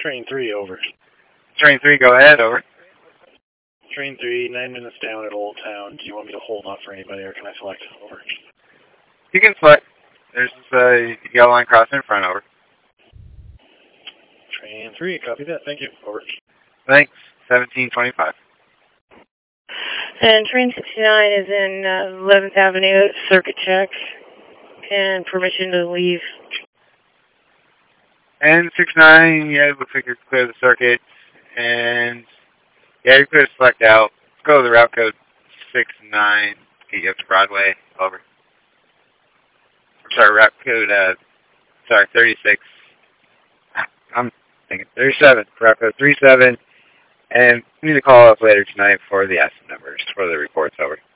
Train 3, over. Train 3, go ahead, over. Train 3, 9 minutes down at Old Town. Do you want me to hold off for anybody, or can I select? Over. You can select. There's a yellow line crossing in front, over. Train 3, copy that. Thank you. Over. Thanks. 1725. And train 69 is in 11th Avenue, circuit check, and permission to leave. And 69, yeah, it looks like you're clear of the circuit. And, yeah, you're clear to select out. Let's go to the route code 69, get you up to Broadway, over. Sorry, route code, 36. I'm thinking 37, route code 37. And we need to call up later tonight for the asset numbers for the reports, over.